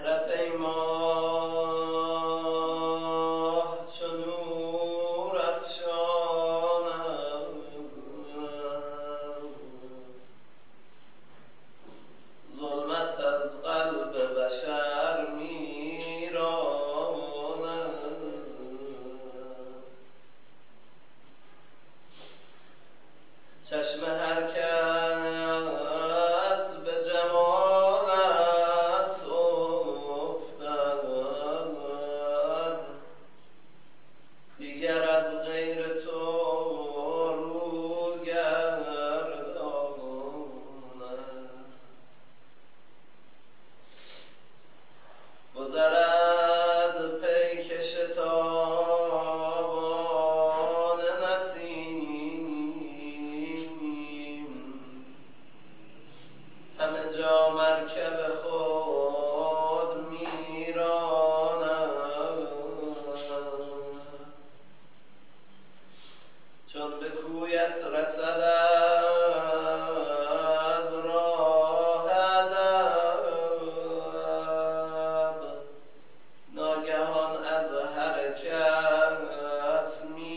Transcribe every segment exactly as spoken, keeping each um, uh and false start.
چشم هر کس به جمالت افتد، دیگر از غیر تو رو گرداند. گذرد پیکش تابان نسیم، همه جا مرکب خود میراند. چون به کویت رسد از راه ادب، ناگهان از حرکت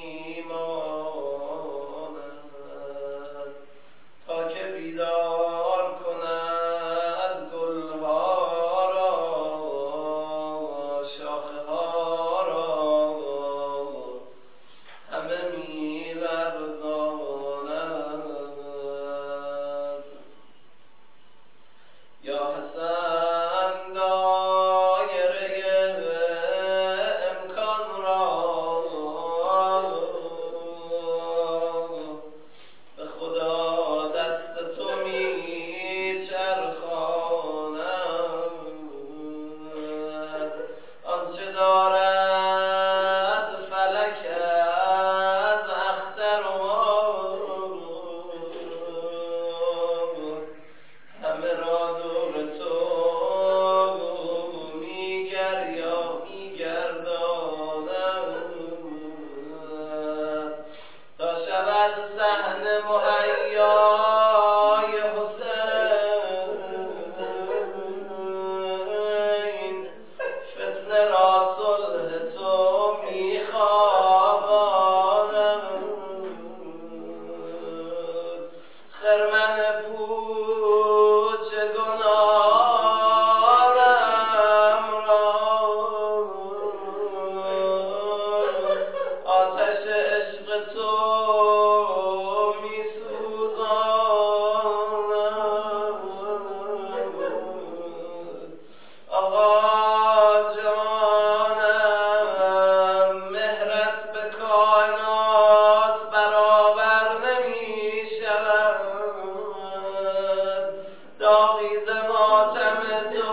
میماند. تا که بیدار کند گلها را، شاخه ها را همه میلرزاند. یا حسن دایره امکان را به خدا دست تو میچرخاند. آنچه دارد فلک از اختر و همه را دور تو میگر یا میگرداند. تا شود صحنه مهیای حسین، فتنه را صلح تو میخواباند. خرمن پوچ گناهانم را آتش عشق تو میسوزاند. آقا جانم مهرت به کائنات برابر نمی شود، داغی ز ماتم تو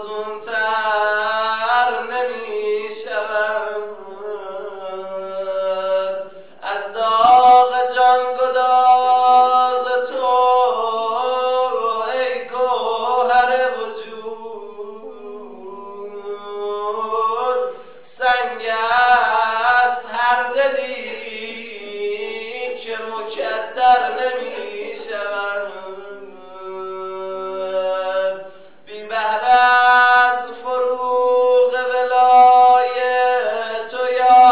فزونتر نمی شود. از داغ جان گداز تو ای گوهر وجود، سنگ است هر دلی که مکدر نمی شود. بی بهره از فروغ ولای تو یا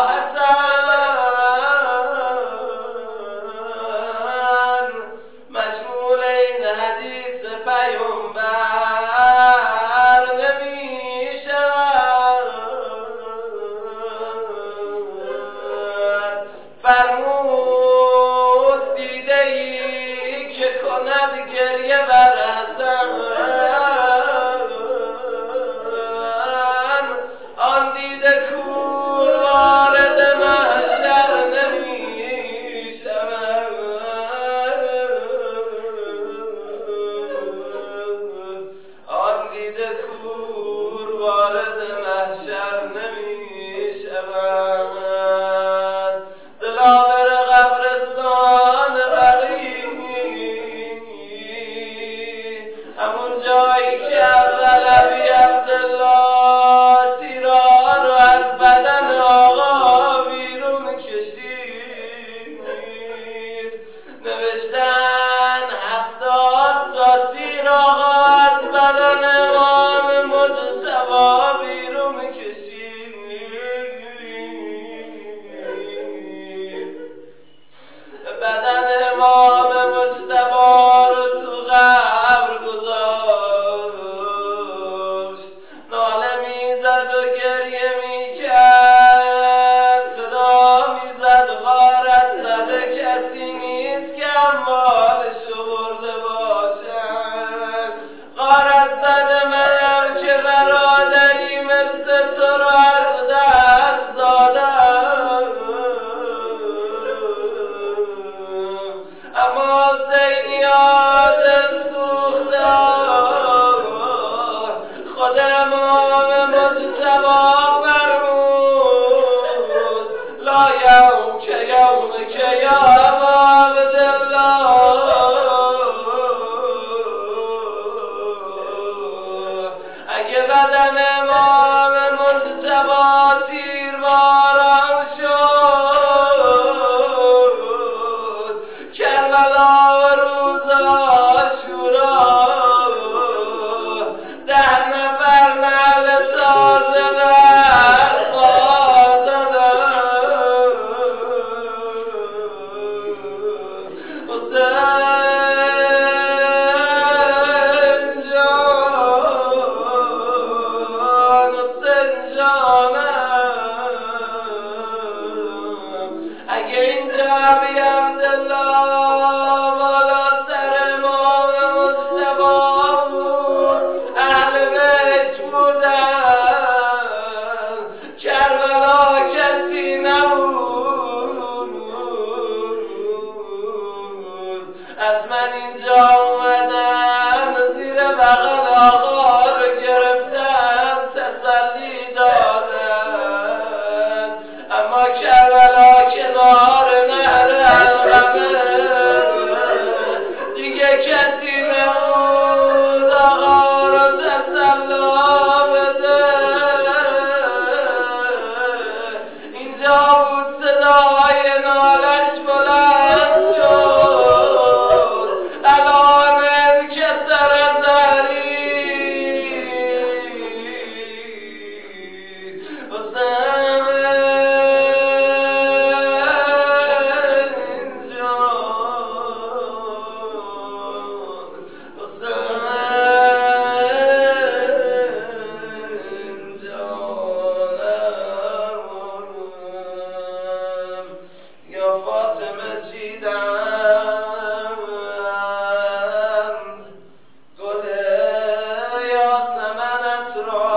حسن، مشمول این حدیث پیامبر نمی شود. میزد و گریه میکرد، صدا میزد غارت زده کسی نیست که اموالشو برده باشد. غارت زده منم که برادری مثل تو رو از دست دادم، اما حسینی ها دل سوخته خود امام مجتبی فرمود لا یوم که یوم که یا ابا عبدالله، اگه بدن امام مجتبی تیرباران شد، کربلا و روز عاشورا ده نفر نعل تازه بر پا زدن. حسین جان، حسین جانم، اگه اینجا ابی عبدالله بالا سر امام مجتبی بود، اهل بیت بودن، کربلا کسی نبود. از من اینجا اومدن زیر بغل آقا رو گرفتن تسلی دادن، اما کربلا کنار نهر علقمه دیگه کسی نبود آقا رو تسلا بده. اینجا بود صدای نالش بلند شد، الان انکسر زهری. حسین جان، حسین جانم، یا فاطمه چیدم گل یاسمنت را،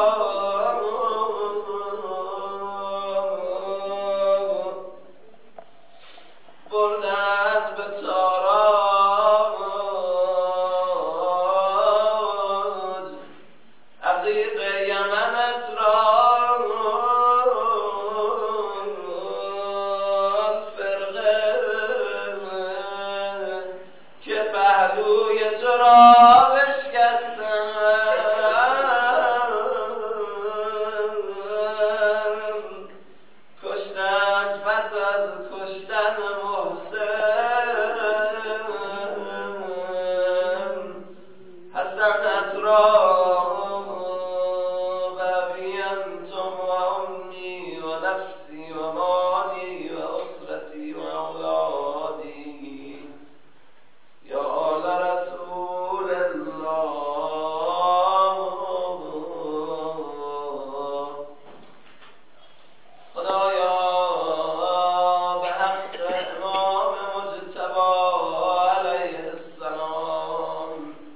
بردند به تاراج عقیق یمنت را، فرقه که پهلوی تو را بشکستند، کشتند پس از کشتن محسن حسنت را، و بیم تو و امی و نفسی و مالی و اسرتی و اولادی یا آل رسول الله. خدایا به حق امام مجتبی علیه السلام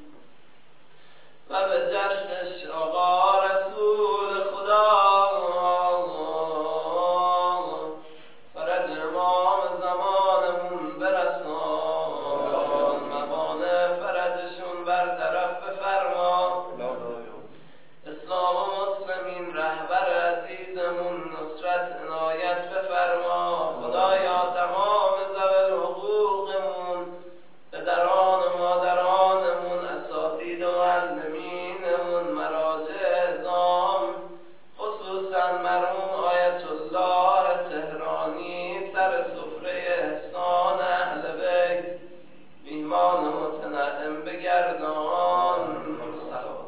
و به جشنش آقا رسول خدا فرج امام زمانمون برسان، موانع فرجشون برطرف بفرما، اسلام و مسلمین رهبر عزیزمون نصرت عنایت بفرما. خدایا تمام ذوی الحقوقمون، پدران و مادرانمون، اساتید و معلمینمون، مراجع اعظام، خصوصا مرحوم آیت الله تهرانی سر سفره احسان اهل بیت میهمان متنعم بگردان. صلوات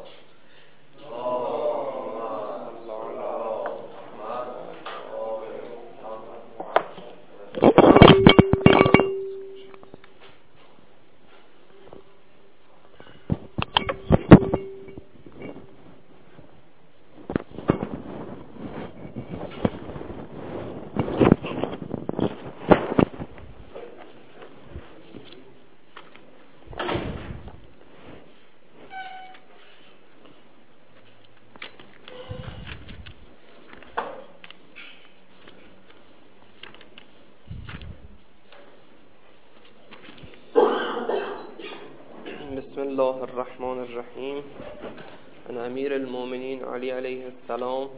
الله الرحمن الرحیم. عن امیر المؤمنین علی علیه السلام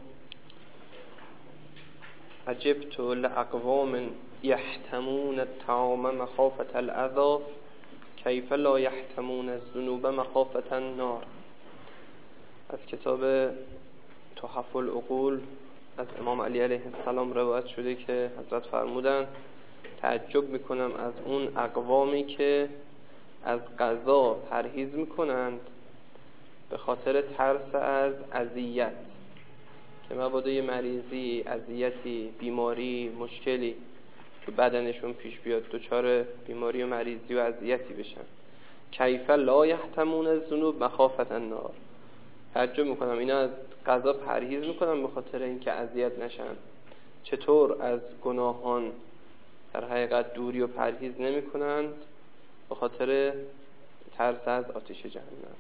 عجبت لأقوام یحتمون الطعام مخافة الأذى کیف لا یحتمون الذنوب مخافة النار. از کتاب تحف العقول از امام علی علیه السلام روایت شده که حضرت فرمودند تعجب میکنم از اون اقوامی که از غذا پرهیز میکنند به خاطر ترس از اذیت، که مبادا یه مریضی، اذیتی، بیماری، مشکلی تو بدنشون پیش بیاد، دچار بیماری و مریضی و اذیتی بشن. کیف لا یحتمون الذنوب مخافة النار. تعجب میکنم اینا از غذا پرهیز میکنن به خاطر اینکه اذیت نشن، چطور از گناهان در حقیقت دوری و پرهیز نمی کنند به خاطر ترس از آتش جهنم.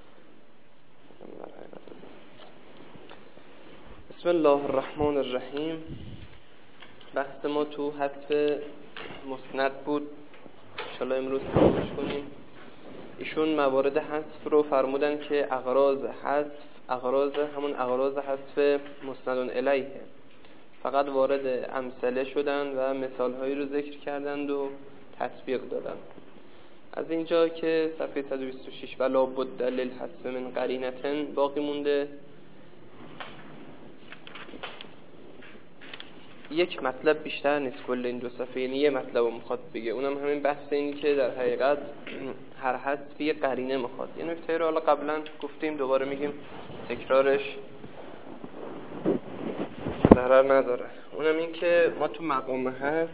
بسم الله الرحمن الرحیم. بحث ما تو حذف مسند بود، انشاءالله امروز تمامش کنیم. ایشون موارد حذف رو فرمودن که اغراض حذف، اغراض همون اغراض حذف مسند الیه، فقط وارد امثله شدن و مثالهایی رو ذکر کردند و تطبیق دادن. از اینجا که صفحه صد و بیست و شش ولا بد للحذف من قرینة باقی مونده. یک مطلب بیشتر نیست کل این دو صفحه، یعنی یه مطلب رو میخواد بگه، اونم همین بحث اینی که در حقیقت هر حذفی یه قرینه میخواد. یه نکته رو حالا قبلا گفتیم دوباره میگیم، تکرارش ضرر نداره. اونم این که ما تو مقام حذف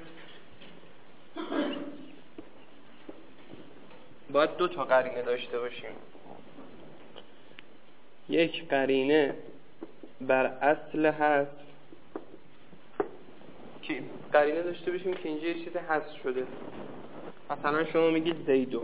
باید دو تا قرینه داشته باشیم. یک قرینه بر اصل حذف، که قرینه داشته باشیم که اینجا یه چیز حذف شده. مثلا شما میگید زیدون،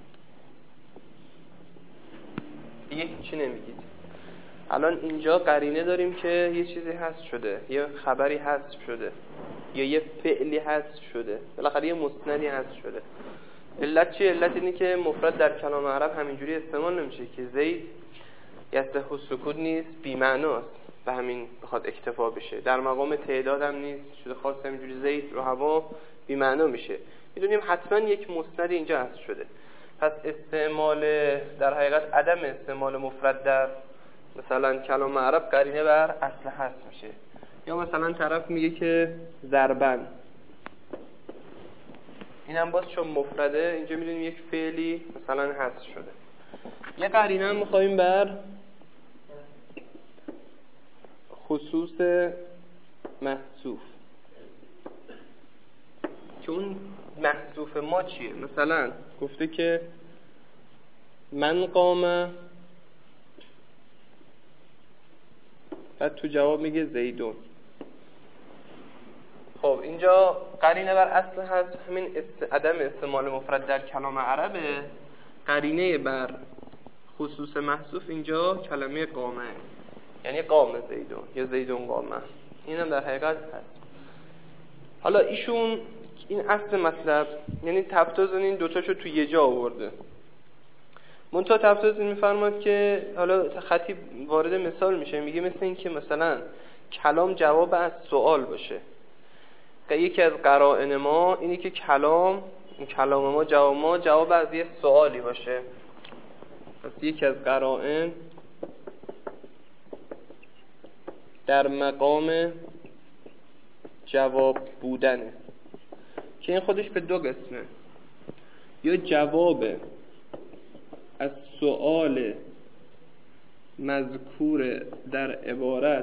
دیگه هیچی نمیگید. الان اینجا قرینه داریم که یه چیزی حذف شده، یه خبری حذف شده، یا یه فعلی حذف شده، بالاخره یه مسندی حذف شده. علت چیه؟ علت اینه که مفرد در کلام عرب همینجوری استعمال نمیشه که زید یصح السکوت نیست، بی معناست، به همین بخواد اکتفا بشه. در مقام تعداد هم نیست، شده خاص همینجوری زید رو هوا بی معنا میشه. میدونیم حتما یک مسند اینجا حذف شده. پس استعمال در حقیقت عدم استعمال مفرد در مثلا کلام عرب قرینه بر اصل حذف میشه. یا مثلا طرف میگه که ضربن، اینم باز چون مفرده اینجا میدونیم یک فعلی مثلا حذف شده. یه قرینه هم میخوایم بر خصوص محذوف، که اون محذوف ما چیه؟ مثلا گفته که من قام، بعد تو جواب میگه زیدون. خب اینجا قرینه بر اصل هست همین است... عدم استعمال مفرد در کلام عربه. قرینه بر خصوص محذوف اینجا کلمه قامه، یعنی قام زیدون یا زیدون قامه. این هم در حقیقت هست. حالا ایشون این اصل مطلب، یعنی تفتاز این دوتاشو تو یه جا آورده. منتها تفتاز میفرماد که حالا خطیب وارد مثال میشه، میگه مثل این که مثلا کلام جواب از سوال باشه. یکی از قرائن ما اینی که کلام این کلام ما جواب ما جواب از یه سوالی باشه. پس یکی از قرائن در مقام جواب بودنه، که این خودش به دو قسمه. یا جواب از سؤال مذکور در عبارت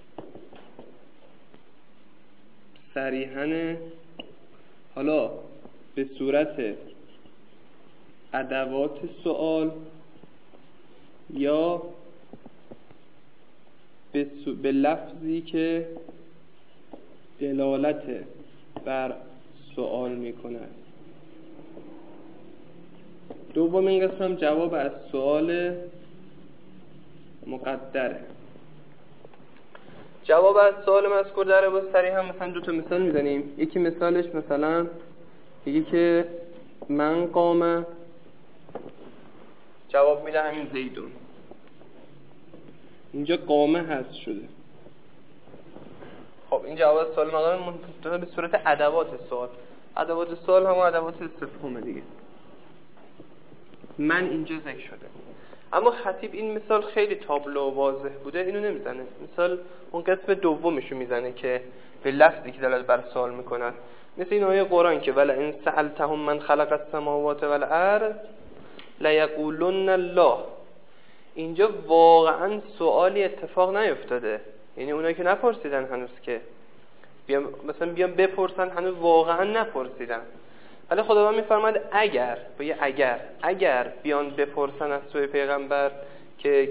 صریحاً، حالا به صورت ادوات سؤال یا به, سو... به لفظی که دلالت بر سؤال می کند. دومین قسم جواب از سؤال مقدره. جواب از سؤال مذکور در عبارت صریحاً مثلا دو تا مثال میزنیم. یکی مثالش مثلا میگه که من قام جواب میده همین زیدون. اینجا قامه هست شده. خب این جواب سوال مقام منتهی به صورت ادوات سوال. ادوات سوال هم ادوات استفهام دیگه. من اینجا ذکر شده. اما خطیب این مثال خیلی تابلو و واضح بوده، اینو نمیزنه. مثال اون قسم دومشو میزنه که به لفظی که دلالت بر سوال میکنه. مثل این آیه قرآن که ولا ان سألتهم من خلق السماوات والارض لیقولن الله. اینجا واقعا سوالی اتفاق نیفتاده، یعنی اونایی که نپرسیدن هنوز که بیام مثلا بیام بپرسن هنوز واقعا نپرسیدن. ولی خداوند میفرماید اگر با یه اگر اگر بیان بپرسن از توی پیغمبر که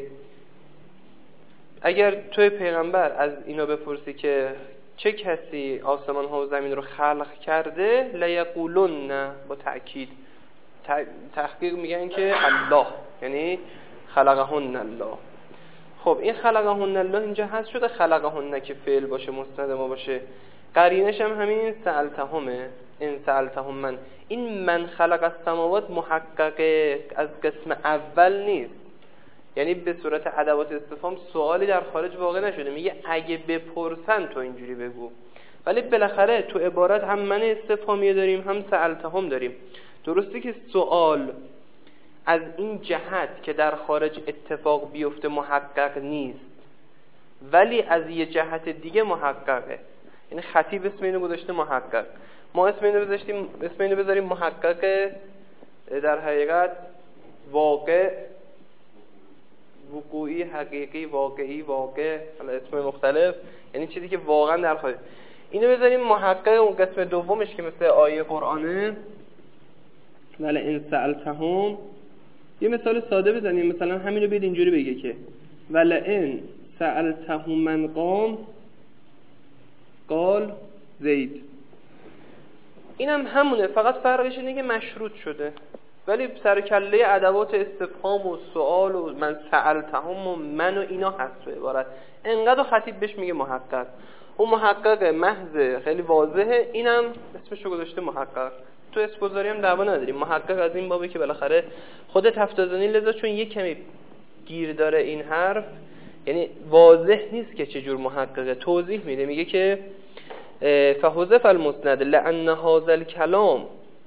اگر توی پیغمبر از اینا بپرسی که چه کسی آسمان ها و زمین رو خلق کرده، لیقولن با تأکید تحقیق میگن که الله، یعنی خلقهن الله. خب این خلقهن الله اینجا هست شده خلقهن که فعل باشه مستند ما باشه، قرینش هم همین سألتهمه. این سألتهم من، این من خلق السماوات محقق از قسم اول نیست، یعنی به صورت ادوات استفهام سوالی در خارج واقع نشده. میگه اگه بپرسن تو اینجوری بگو. ولی بالاخره تو عبارت هم من استفهامی داریم هم سألتهم داریم. درسته که سوال از این جهت که در خارج اتفاق بیفته محقق نیست، ولی از یه جهت دیگه محققه. یعنی خطیب اسم اینو گذاشته محقق، ما اسم اینو بذاریم اسم اینو بذاریم محقق. در حقیقت واقع، وقوعی، حقیقی، واقعی، واقع، حالا اسم مختلف، یعنی چیزی که واقعا در خارج. اینو بذاریم محقق اون قسم دومش که مثل آیه قرآنه ولی ان سألتهم. یه مثال ساده بزنیم، مثلا همینو بید اینجوری بگه که ولی ان سألتهم من قام قال زید. اینم هم همونه، فقط فرقش اینه که مشروط شده، ولی سر کله ادوات استفهام و سوال و من سألتهم و من و اینا هست تو عبارت. انقدر خطیب بهش میگه محقق. اون محقق محض خیلی واضحه، اینم اسمشو گذاشته محقق. تو اسمگذاری هم دعوا نداریم. محقق از این بابه که بالاخره خود تفتازانی لذا چون یک کمی گیر داره این حرف، یعنی واضح نیست که چجور محققه، توضیح میده. میگه که فحذف المسند لأن هذا الكلام،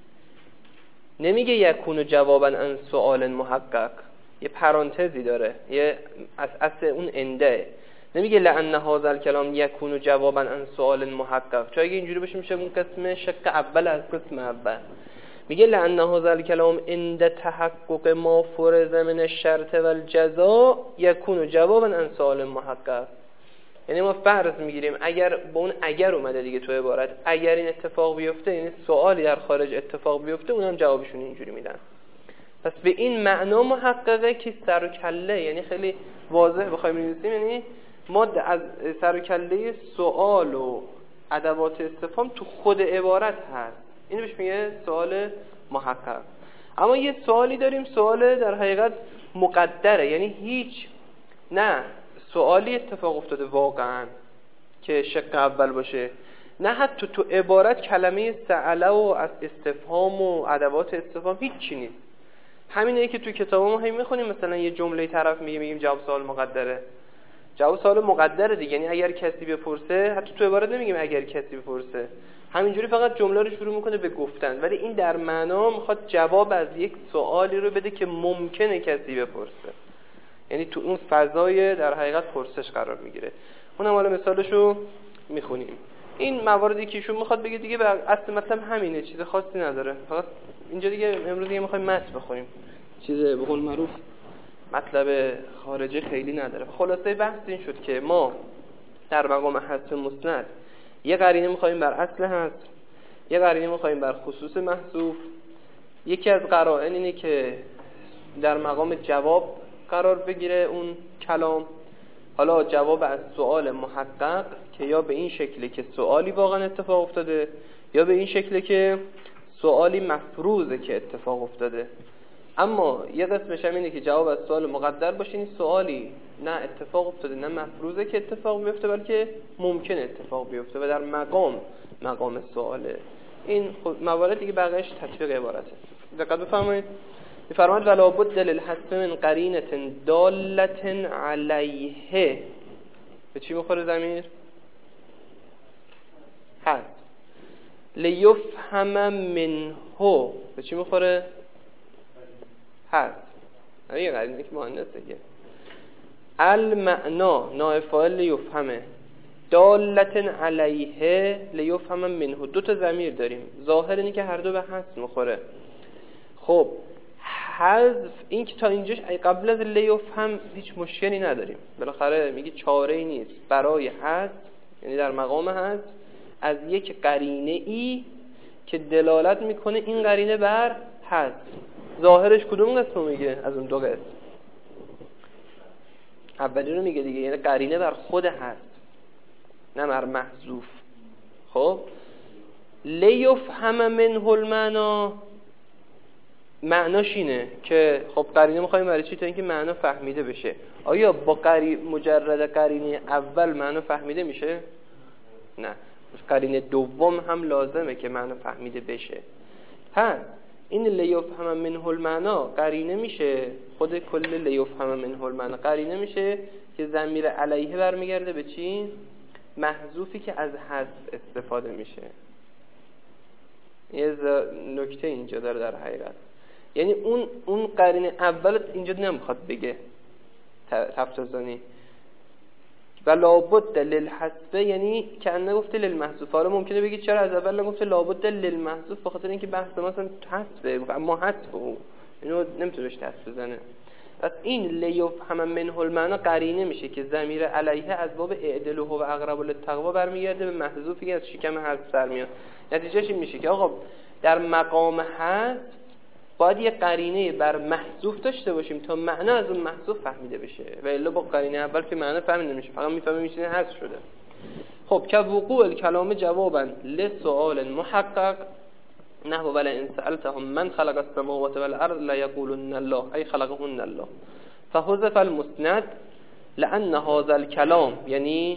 نمیگه یکون جوابا عن سؤال محقق، یه پرانتزی داره، یه از اصل اون انده، نمیگه لأن هذا الكلام یکون جوابا عن سؤال محقق، چون اگه اینجوری باشه میشه اون قسم شق اول از قسم اول. میگه لأن هذا الكلام عند تحقق ما فرض من الشرط والجزاء یکون جوابا عن سؤال محقق. یعنی ما فرض میگیریم اگر با اون اگر اومده دیگه تو عبارت، اگر این اتفاق بیفته، یعنی سوالی در خارج اتفاق بیفته، اونم جوابشون اینجوری میدن. پس به این معنا محققه که سر و کله، یعنی خیلی واضح بخوایم بنویسیم، یعنی ما از سر و کله سوال و ادوات استفهام تو خود عبارت هست. اینو بهش میگه سوال محقق. اما یه سوالی داریم، سوال در حقیقت مقدره، یعنی هیچ نه سوالی اتفاق افتاده واقعا که شق اول باشه، نه حتی تو عبارت کلمه سأله و از استفهام و ادوات استفهام هیچ چی نیست. همینه که تو کتاب ما هم میخونیم، مثلا یه جمله طرف میگه میگیم جواب سوال مقدره. جواب سوال مقدره دیگه، یعنی اگر کسی بپرسه، حتی تو عبارت نمیگیم اگر کسی بپرسه، همینجوری فقط جمله رو شروع میکنه به گفتن، ولی این در معنا میخواد جواب از یک سوالی رو بده که ممکنه کسی بپرسه، یعنی تو اون فضای در حقیقت پرسش قرار میگیره. اونم حالا مثالشو میخونیم. این مواردی که ایشون میخواد بگه دیگه به اصل مطلب همینه، چیز خاصی نداره. فقط اینجا دیگه امروز دیگه میخوایم متن بخونیم، چیز به قول معروف مطلب خارجی خیلی نداره. خلاصه بحث این شد که ما در مقام حذف مسند یه قرینه میخوایم بر اصل حذف، یه قرینه میخوایم بر خصوص محذوف. یکی از قرائن اینه که در مقام جواب قرار بگیره اون کلام. حالا جواب از سوال محقق که یا به این شکله که سوالی واقعا اتفاق افتاده، یا به این شکله که سوالی مفروضه که اتفاق افتاده. اما یه قسمش هم اینه که جواب از سوال مقدر باشه، این سوالی نه اتفاق افتاده نه مفروضه که اتفاق بیفته، بلکه ممکنه اتفاق بیفته و در مقام مقام سواله. این موارد دیگه بقیه‌اش تطبیق عبارته. دقت بفرمایید. میفرماید ولا بد للحذف من قرینه دالة علیه. به چی میخوره ضمیر؟ حذف. لیفهم منه به چی میخوره؟ حذف. یه قرینه که مؤنثه که المعنا نائب فاعل لیفهمه، دالة علیه لیفهم منه. دو تا ضمیر داریم، ظاهر اینه که هر دو به حذف میخوره. خب حذف این که تا اینجاش قبل از لیفهم هیچ مشکلی نداریم، بالاخره میگه چاره ای نیست برای حذف، یعنی در مقام حذف از یک قرینه ای که دلالت میکنه این قرینه بر حذف. ظاهرش کدوم قسم میگه از اون دو قسم؟ اولی رو میگه دیگه، یعنی قرینه بر خود حذف نه بر محذوف. خب لیفهم منه المعنا، معناش اینه که خب قرینه میخوایم برای چی؟ تا اینکه معنا فهمیده بشه. آیا با قری... مجرد قرینه اول معنا فهمیده میشه؟ نه، قرینه دوم هم لازمه که معنا فهمیده بشه. پس این لیفهم منه المعنا قرینه میشه، خود کل لیفهم منه المعنا قرینه میشه که ضمیر علیه برمیگرده به چی؟ محذوفی که از حذف استفاده میشه. یه نکته اینجا داره در حقیقت، یعنی اون اون قرینه اول اینجا نمیخواد بگه تفتزانی و لابد للحذف، یعنی که انه گفته للمحذوف. حالا ممکنه بگید چرا از اول نگفته لابد للمحذوف؟ به خاطر اینکه بحث مثلا حذفه، اما حذف اون اینو نمیتونه بهش دست بزنه. پس این لیفهم منه المعنا قرینه میشه که ضمیر علیه از باب اعدله و اقرب للتقوا برمیگرده به محذوفی که از شکم حذف در میاد. نتیجهش این میشه که آقا در مقام حذف باید یه قرینه بر محذوف داشته باشیم تا معنا از اون محذوف فهمیده بشه، و الا با قرینه اول که معنا فهمیده نمیشه، فقط میفهمیم میشه حذف شده. خب که وقوع الکلام جوابا لسؤال محقق نحو ولا ان سألتهم من خلق السماوات والارض لا يقولن الله ای خلقهن الله فحذف المسند لان هذا الكلام، یعنی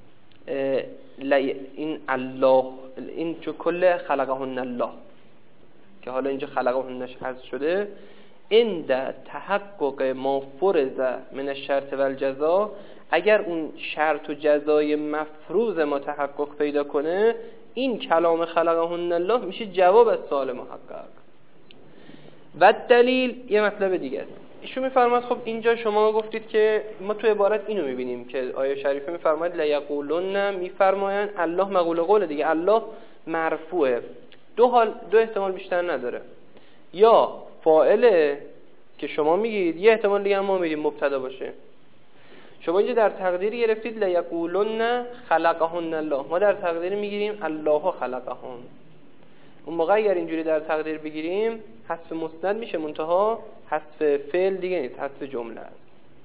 این الله این چون کل خلقهن الله که حالا اینجا خلقهنش حذف شده، عند تحقق ما فرض من الشرط والجزاء، اگر اون شرط و جزای مفروض ما تحقق پیدا کنه این کلام خلقهن الله میشه جواب از سوال محقق. و دلیل یه مطلب دیگه است. ایشون میفرماید خب اینجا شما گفتید که ما تو عبارت اینو میبینیم که آیه شریفه میفرماید لا یقولون، میفرمایند الله مقول قول دیگه، الله مرفوعه. دو حال دو احتمال بیشتر نداره، یا فاعله که شما میگید، یه احتمال دیگه هم ما میگیم مبتدا باشه. شما اینجا در تقدیر گرفتید لیقولن خلقهن الله، ما در تقدیر میگیریم الله خلقهن. اون موقع اگر اینجوری در تقدیر بگیریم حذف مسند میشه، منتها حذف فعل دیگه نیست، حذف جمله است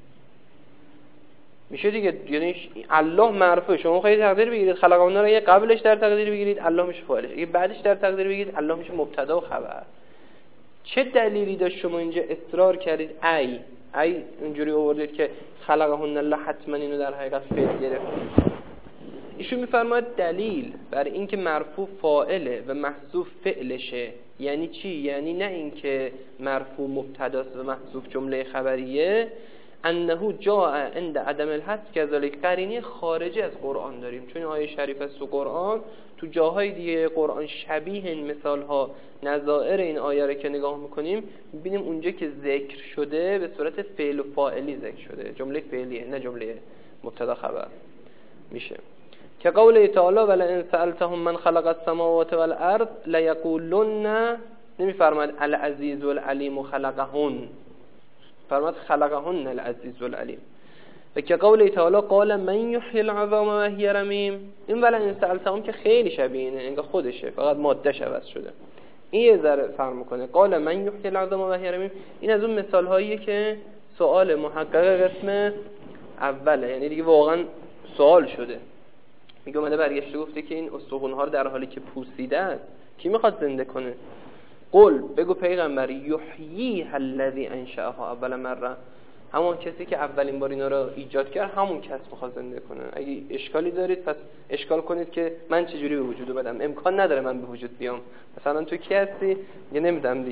میشه دیگه. یعنی الله مرفوع، شما خیلی تقدیر بگیرید خلقهن رو، یه قبلش در تقدیر بگیرید الله میشه فاعلش، یه بعدش در تقدیر بگیرید الله میشه مبتدا و خبر. چه دلیلی داشت شما اینجا اصرار کردید ای ای اینجوری آوردید که خلقهن الله حتما اینو در حقیقت فعل گرفتید؟ ایشون میفرماید دلیل بر اینکه مرفوع فاعله و محذوف فعلشه یعنی چی؟ یعنی نه اینکه مرفوع مبتداست و محذوف جمله خبریه، انه جاء عند عدم الحذف کذالک. قرینه خارجی از قرآن داریم، چون آیه شریف است تو قرآن، تو جاهای دیگه قرآن شبیه این مثالها نظائر این آیه رو که نگاه میکنیم میبینیم اونجا که ذکر شده به صورت فعل و فاعلی ذکر شده، جمله فعلیه نه جمله مبتدا خبر میشه. که قول تعالی ولا ان سألتهم من خلق السماوات والارض ليقولن، نمیفرماید العزیز والعلیم خلقهن، فرماد خلقهن العزیز والعلیم. و که قول تعالی قال من یحیی العظام و هی رمیم، این ولا ان سألتهم که خیلی شبیه اینه، انگار خودشه فقط مادهش عوض شده. این یه ذره فرق میکنه. قال من یحیی العظام و هی رمیم این از اون مثال هاییه که سوال محقق قسم اوله، یعنی دیگه واقعا سوال شده. میگه اومده برگشته گفته که این استخوان‌ها رو در حالی که پوسیده است کی میخواد زنده کنه؟ قل بگو پیغمبر یحیی الذی انشأها اول مره، همون کسی که اولین بار اینا رو ایجاد کرد همون کس میخواد زنده کنه. اگه اشکالی دارید پس اشکال کنید که من چجوری به وجود اومدم، امکان نداره من به وجود بیام، مثلا تو کی هستی؟ یه نمیدم دیگه.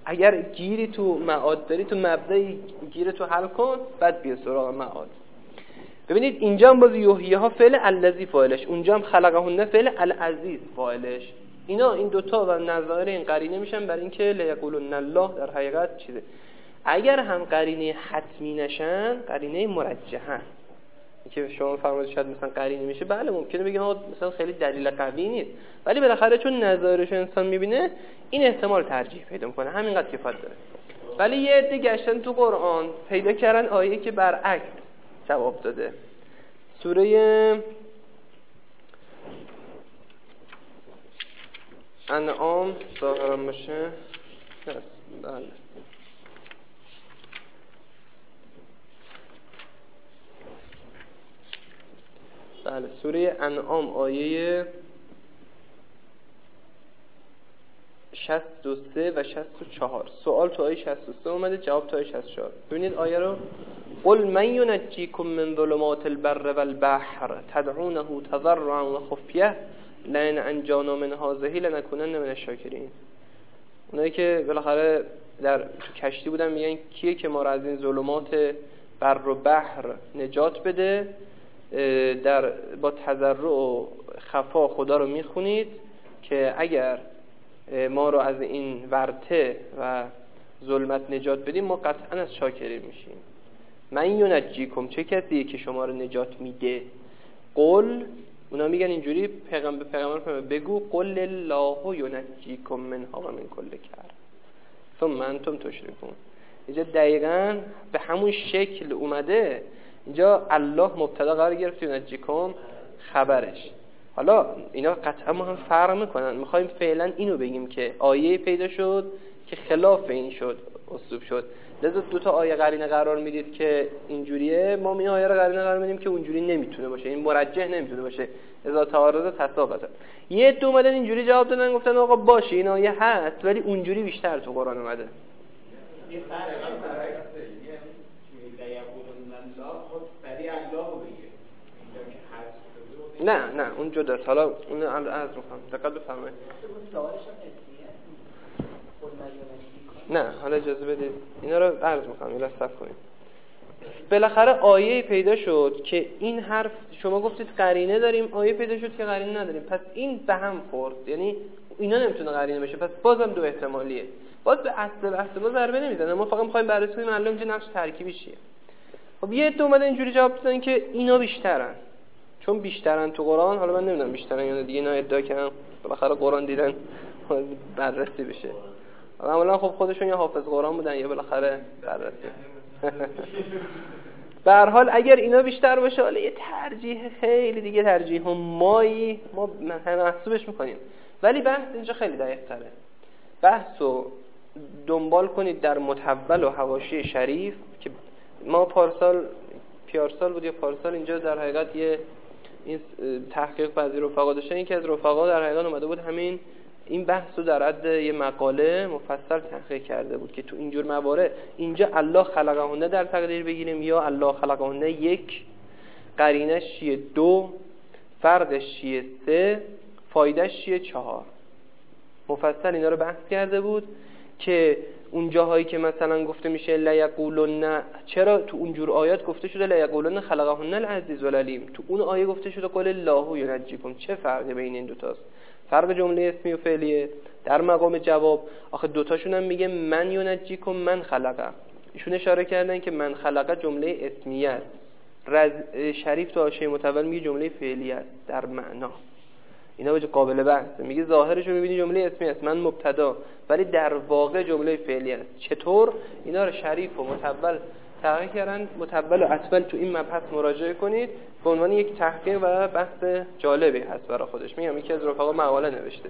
اگر گیری تو معاد داری، تو مبدأ گیر تو حل کن، بعد بیا سراغ معاد. ببینید اینجا هم باز یحیی ها فعل الذی فاعلش، اونجا هم خلقهن فعل العزیز فاعلش. اینا این دوتا و نظایر این قرینه میشن برای اینکه لیقولن الله در حقیقت چیزه. اگر هم قرینه حتمی نشن، قرینه مرجحن که شما فرمودید شاید مثلا قرینه میشه، بله ممکنه بگیم مثلا خیلی دلیل قوی نیست، ولی بالاخره چون نظایرش انسان میبینه این احتمال ترجیح پیدا میکنه، همینقدر کفایت داره. ولی یه عده گشتن تو قرآن پیدا کردن آیه که برعکس جواب داده. سوره انعام ظاهرا باشه، بله بله سوره انعام آیه شصت و سه و شصت و چهار. سوال تو آیه شصت و سه اومده، جواب تو آیه شصت و چهار. ببینید آیه رو: قل من ینجیکم من ظلمات البر والبحر تدعونه تضرعا و خفیه لئن انجانا من هذه لنکونن من الشاکرین. اونایی که بالاخره در تو کشتی بودن میگن کیه که ما را از این ظلمات بر و بحر نجات بده، در با تضرع و خفا خدا رو میخونید که اگر ما رو از این ورطه و ظلمت نجات بدیم ما قطعا از شاکرین میشیم. من ینجیکم، چه کسیه که شما رو نجات میده؟ قل، اونا میگن اینجوری پیغمبر پیغمبر بگو قل الله ینجیکم منها و من کل کر ثم انتم تشرکون. اینجا دقیقاً به همون شکل اومده. اینجا الله مبتدا قرار گرفت، ینجیکم خبرش. حالا اینا قطعا ما هم فرق میکنن. میخوایم فعلا اینو بگیم که آیه پیدا شد که خلاف این شد، اسلوب شد، لذا دو تا آیه قرینه قرار میدید که اینجوریه، ما این آیه رو قرینه قرار میدیم که اونجوری نمیتونه باشه، این مرجح نمیتونه باشه، اذا تعارض تساقط. یه دو اومدن اینجوری جواب دادن، گفتن آقا باشه این آیه هست ولی اونجوری بیشتر تو قرآن اومده. نه نه اون جداست، حالا اون عرض میکنم، دقت بفرمایید. نه حالا اجازه بدید اینا رو عرض میکنم، یه صبر کنید. بالاخره آیه پیدا شد که این حرف، شما گفتید قرینه داریم، آیه پیدا شد که قرینه نداریم، پس این به هم خورد، یعنی اینا نمیتونه قرینه بشه، پس بازم دو احتمالیه، باز به اصل بحث ما ضربه نمیزنه، ما فقط میخوایم بررسی کنیم معلوم اینجا نقش ترکیبی چیه. خب یه عده اومدن اینجوری جواب دادن که اینا بیشترن، چون بیشترن تو قرآن. حالا من نمیدونم بیشترن یا دیگه، اینا ادعا کردن بالاخره قرآن دیدن بررسی بشه. معمولا خب خودشون یا حافظ قرآن بودن یا بالاخره بررسی. به هر حال اگر اینا بیشتر باشه، حالا یه ترجیح خیلی دیگه ترجیح هم مایی ما محسوبش میکنیم، ولی بحث اینجا خیلی دقیق تره. بحثو دنبال کنید در متول و حواشی شریف که ما پارسال پیارسال بود یا پارسال اینجا در حقیقت یه این تحقیق بعضی رفقا داشتن، این که از رفقا در حقیقت اومده بود همین این بحثو در حد یه مقاله مفصل تحقیق کرده بود که تو اینجور موارد اینجا الله خلقهن در تقدیر بگیریم یا الله خلقهن یک، قرینش چیه دو، فرقش چیه سه، فایدهش چیه چهار. مفصل اینا رو بحث کرده بود که اون جاهایی که مثلا گفته میشه لا یقولن، چرا تو اونجور آیات گفته شده لا یقولن خلقهن العزیز العلیم، تو اون آیه گفته شده قل الله ینجیکم. چه فرقی بین این دوتاست؟ فرق جمله اسمی و فعلیه در مقام جواب. آخه دوتاشون هم میگه من ینجیکم من خلقه، ایشون اشاره کردن که من خلقه جمله اسمیه است، رز شریف تو حاشیه متول میگه جمله فعلیه است در معنا. اینا وجه قابل بحثه، میگه ظاهرش رو میبینی جمله اسمی است، من مبتدا، ولی در واقع جمله فعلی است. چطور؟ اینا رو شریف و متول تحقیق کردن. متول و اطول تو این مبحث مراجعه کنید، به عنوان یک تحقیق و بحث جالبی هست برای خودش. میگم یکی از رفقا مقاله نوشته.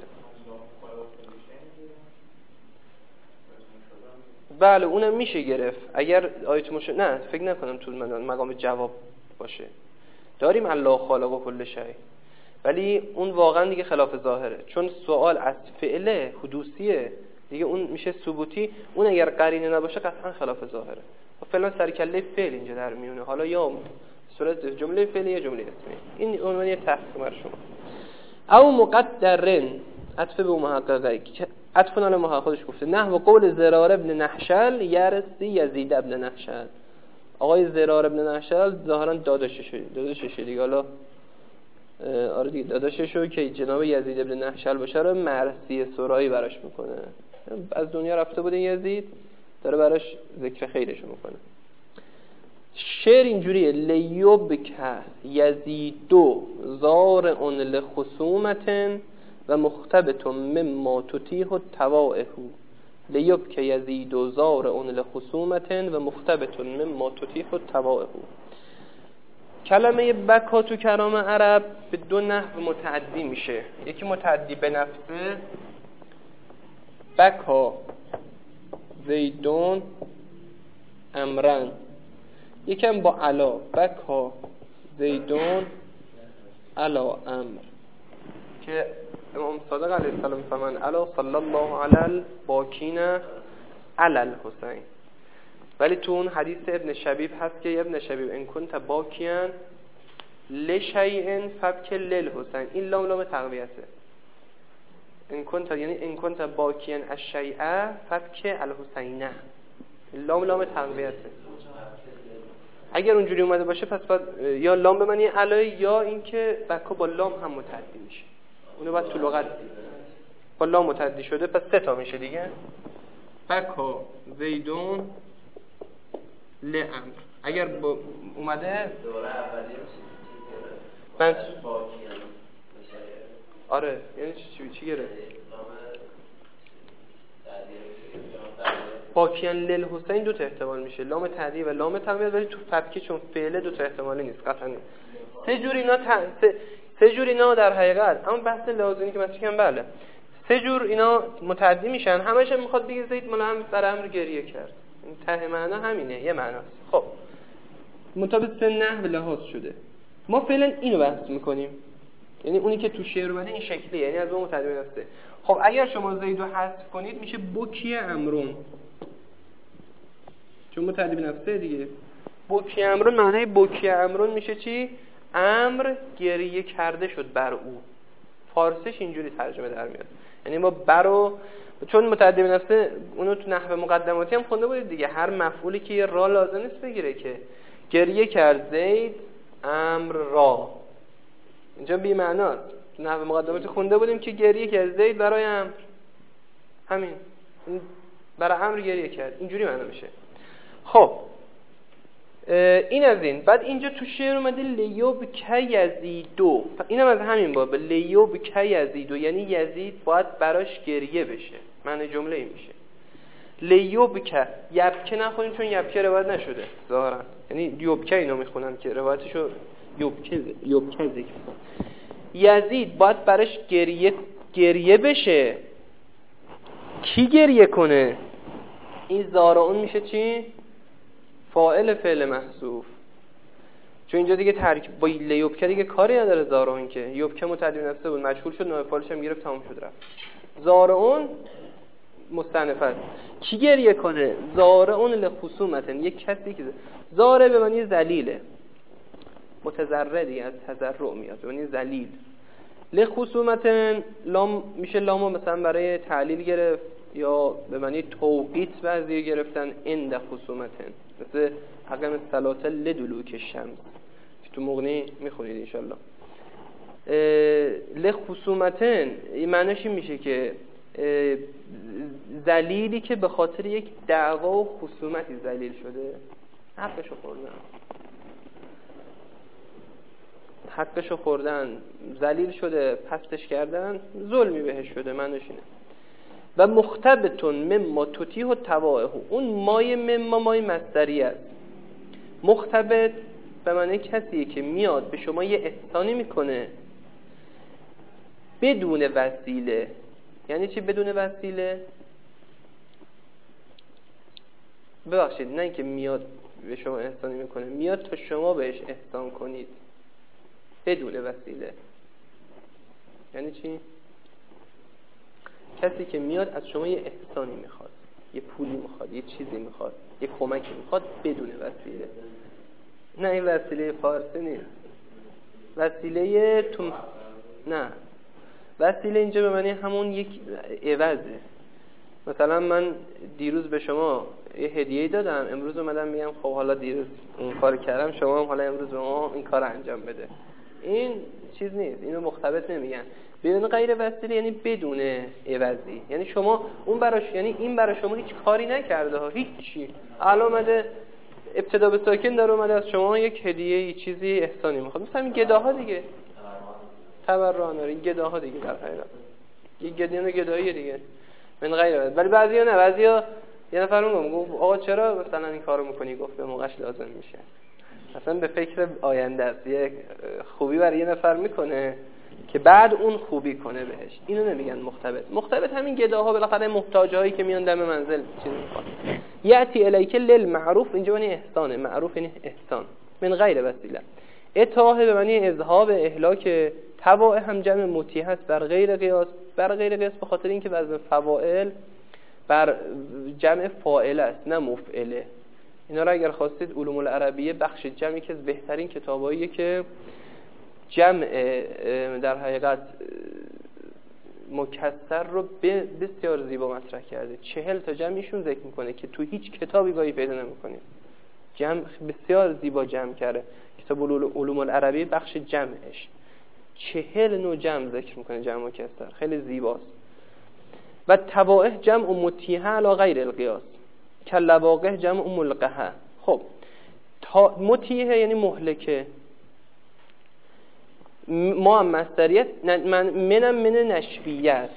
بله اونم میشه گرفت اگر آیت مش نه فکر نکنم تو مقام جواب باشه. داریم الله خالق کل شیء، ولی اون واقعا دیگه خلاف ظاهره، چون سوال از فعله حدوثیه دیگه، اون میشه ثبوتی. اون اگر قرینه نباشه قطعا خلاف ظاهره. فعلا سرکله فعل اینجا در میونه، حالا یا صورت جمله فعلی یا جمله اسمی. این عنوان یه تحقیق بر شما. او مقدرن عطف به محققه که عطف علی محقق خودش گفته نه و قول زرار ابن نحشل یرسی یزید ابن نحشل. آقای زرار ابن نحشل ظاهرا داداششه داداششه دیگه، حالا آره دیگه داداششه که جناب یزید ابن نحشل باشه رو مرثی سرایی براش میکنه. از دنیا رفته بود یزید، داره براش ذکر خیرش میکنه. شعر اینجوریه: لیوب که یزیدو زار اون لخصومتن و مختبت مما تطیح توائه. لیوب که یزیدو زار اون لخصومتن و مختبت مما تطیح توائه. کلمه بکا تو کلام عرب به دو نحو متعدی میشه. یکی متعدی به نفسه، بکا زیدون امرن. یکم با علا، بکا زیدون علا امر، که امام صادق علیه السلام فرمان علا صلی الله علی الباکین علی الحسین. ولی تو اون حدیث ابن شبیب هست که ابن شبیب ان کنت باکیان لشیء فبک للحسین. این لام لام تقویته. ان کنت یعنی ان کنت باکیان الشیء فبک الحسینه. لام لام تقویته. اگر اونجوری اومده باشه پس باید یا لام به معنی علا یا اینکه بکا با لام هم متعدی میشه. اونو باید تو لغت دید. با لام متعدی شده پس سه تا میشه دیگه. بکا زیدون لامر. اگر با اومده دوره اولی من آره یعنی چی چی گره باکیان لیل حسین دو تا احتمال میشه، لام تعدیه و لام تمویل، ولی تو فبکی چون فعله دو تا احتمالی نیست قطعا نیست. سه جور اینا ت... سه... سه جور اینا در حقیقت اما بحث لازمی که من چیکم بله سه جور اینا متعدی میشن. همش میخواد بگه زید مال هم در امر گریه کرد. این ته معنا همینه، یه معناست. خب مطابق سه نحو لحاظ شده. ما فعلا اینو بحث میکنیم، یعنی اونی که تو شعر اومده این شکلیه، یعنی از اون متعدی نفسه. خب اگر شما زیدو حذف کنید میشه بکی امرون، چون متعدی نفسه دیگه. بکی امرون معنی بکی امرون میشه چی؟ امر گریه کرده شد بر او. فارسیش اینجوری ترجمه در میاد، یعنی ما برو، چون متعدی نفسه اونو تو نحو مقدماتی هم خونده بودید دیگه، هر مفعولی که یه را لازم نیست بگیره که. گریه کرد زید امر را، اینجا بی معناست. تو نحو مقدماتی خونده بودیم که گریه کرد زید برای امر، همین برای امر گریه کرد، اینجوری معنا میشه. خب این از این. بعد اینجا تو شعر اومده لیوب که یزیدو، اینم از همین باب، لیوب که یزیدو یعنی یزید باید براش گریه بشه. معنی جمله این میشه لیوب که یبکه نخونیم چون یبکه روایت نشده ظاهرا، یعنی یوبکه اینو میخونن که روایتشو یوبکه یوبکه ذکر کنن. یزید باید براش گریه گریه بشه. کی گریه کنه؟ این زارعون میشه چی؟ فاعل فعل محذوف، چون اینجا دیگه ترکیب با لیوبکه دیگه کاری نداره. زارعون که یوبکه متعدی نفسه بود، مجهول شد، نائب فاعلش هم گرفت، تموم شد رفت. زارعون مستأنف است. کی گریه کنه؟ زارعون لخصومتن، یک کسی که زاره به معنی ذلیله، متضرری از تضرع میاد، به معنی ذلیل. لخصومتن لام میشه لامو مثلا برای تعلیل گرفت، یا به معنی توقیت بعضی گرفتن عند خصومتن، مثل حقم الصلاة لدلوک الشمس که تو مغنی میخونید انشالله. لخصومتن معنیش این میشه که ذلیلی که به خاطر یک دعوا و خصومتی ذلیل شده، حقشو خوردن حقشو خوردن ذلیل شده، پستش کردن، ظلمی بهش شده، معنیش اینه. و مختبتون مما تطیح و توائه، اون مای مما مای مصدری است. مختبت به معنی کسیه که میاد به شما یه احسانی میکنه بدون وسیله. یعنی چی بدون وسیله؟ ببخشید، نه اینکه میاد به شما احسانی میکنه، میاد تا شما بهش احسان کنید بدون وسیله. یعنی چی؟ کسی که میاد از شما یه احسانی میخواد، یه پولی میخواد، یه چیزی میخواد، یه کمکی میخواد بدون وسیله. نه این وسیله فارسی نیست، وسیله تو نه وسیله اینجا به معنی همون یک عوضه. مثلا من دیروز به شما یه هدیه دادم، امروز اومدم میگم خب حالا دیروز اون کار کردم، شما هم حالا امروز به ما این کار انجام بده. این چیز نیست، اینو مختبط نمیگن. بدون غیر وسیله یعنی بدون عوضی، یعنی شما اون براش، یعنی این برای شما هیچ کاری نکرده ها، هیچ چی. الان اومده ابتدا به ساکن در اومده از شما یک هدیه، یک چیزی احسانی میخواد. مثلا این گداها دیگه، تبرعانه، این گداها دیگه در حقیقت یک گدیانو گدایی دیگه من غیر. ولی بعضیا نه، بعضیا یه نفر میگم گفت آقا چرا مثلا این کارو میکنی؟ گفت به موقعش لازم میشه. اصلا به فکر آینده است، یه خوبی برای یه نفر میکنه که بعد اون خوبی کنه بهش. اینو نمیگن مختبط. مختبط همین گداها بالاخره محتاجایی که میان دم منزل چیز میخوان. یاتی الیک للمعروف، اینجا معنی احسانه، معروف یعنی احسان، من غیر وسیله. اتاحه به معنی اذهاب، اهلاک. تباع هم جمع متیه است بر غیر قیاس. بر غیر قیاس به خاطر اینکه وزن فواعل بر جمع فاعل است نه مفعله. اینا را اگر خواستید علوم العربیه بخش جمعی که از بهترین کتاباییه که جمع در حقیقت مکسر رو بسیار زیبا مطرح کرده. چهل تا جمعیشون ذکر میکنه که تو هیچ کتابی گاهی پیدا نمیکنید. جمع بسیار زیبا جمع کرده. کتاب علوم العربیه بخش جمعش چهل نوع جمع ذکر میکنه، جمع مکسر، خیلی زیباست. و تبائح جمع متیحه علی غیر القیاس، کلواقح جمع ملقحه. خب متیحه یعنی مهلکه، ما هم مصدریت من منم من نشویه است،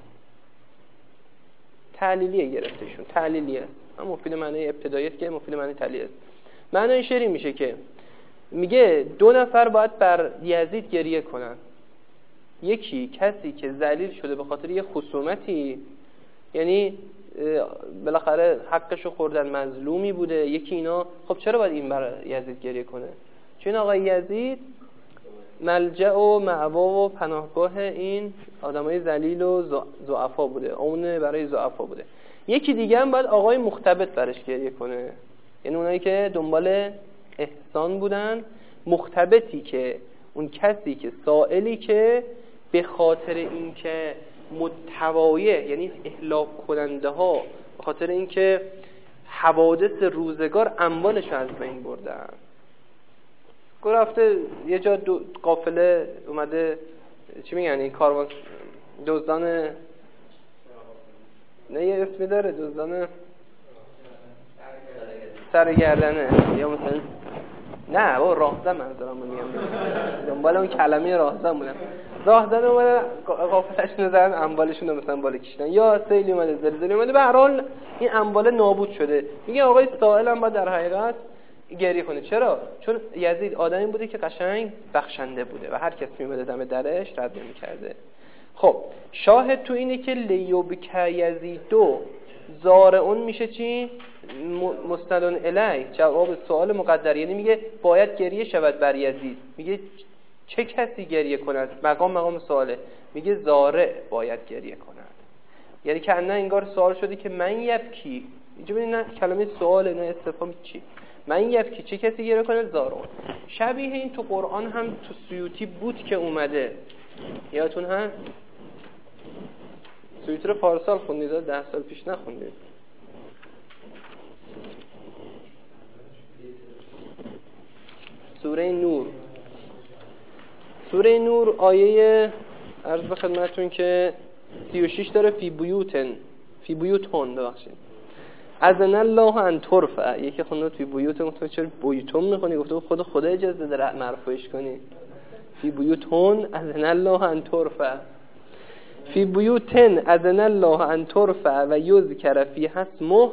تعلیلیه گرفتشون، تعلیلیه است. هم مفید معنی ابتدایی است که مفید معنی تعلیلیه است. معنی شعری میشه که میگه دو نفر باید بر یزید گریه کنن. یکی کسی که ذلیل شده به خاطر یه خصومتی، یعنی بالاخره حقشو خوردن، مظلومی بوده. یکی اینا خب چرا باید این بر یزید گریه کنه؟ چون آقای یزید ملجأ و مأوا و پناهگاه این آدمای ذلیل و ضعفا بوده، اون برای ضعفا بوده. یکی دیگه هم باید آقای مختبط برش گریه کنه، یعنی اونایی که دنبال احسان بودن. مختبطی که اون کسی که سائلی که به خاطر اینکه متوایه، یعنی اهلاک کننده ها، به خاطر اینکه حوادث روزگار اموالش از بین بردن. رفته یه جا قافله اومده، چی میگن این کاروان، دزدان، نه یه اسمی داره، دزدان سرگردنه، یا مثلا نه با راهزن منظورم میگم، دنبال اون کلمه راهزن بودم. راهزن اومده قافله‌اش نزدن، اموالشون رو مثلا بالا کشیدن، یا سیلی اومده، زلزله اومده، به هر حال این اموال نابود شده. میگه آقای سائل هم باید در حقیقت گریه کنه. چرا؟ چون یزید آدمی بوده که قشنگ بخشنده بوده و هر کس میومده دم درش رد نمی‌کرده. خب شاهد تو اینه که لیوبک یزیدو زارعون میشه چی؟ مستندون الی، جواب سوال مقدر. یعنی میگه باید گریه شود بر یزید. میگه چه کسی گریه کند؟ مقام مقام سواله. میگه زارع باید گریه کند. یعنی که نه انگار سوال شده که من یبکی، اینجا ببین نه کلمه سواله نه استفهام چی. من یبکی چه کسی گریه کنه؟ زارعون. شبیه این تو قرآن هم تو سیوطی بود که اومده، یادتون هست؟ سیوطی رو پارسال خوندید، ده سال پیش نخوندید. سوره نور، سوره نور آیه عرض به خدمتتون که سی و شش داره. فی بیوتن، فی بیوتون ببخشید، اذن الله ان ترفع. یکی خونده فی بیوتن، گفت چرا بیوتون میخونی؟ گفت خدا خدا اجازه داره مرفوعش کنی. فی بیوتون اذن الله ان ترفع، فی بیوتن اذن الله ان ترفع و یذکر فیها اسمه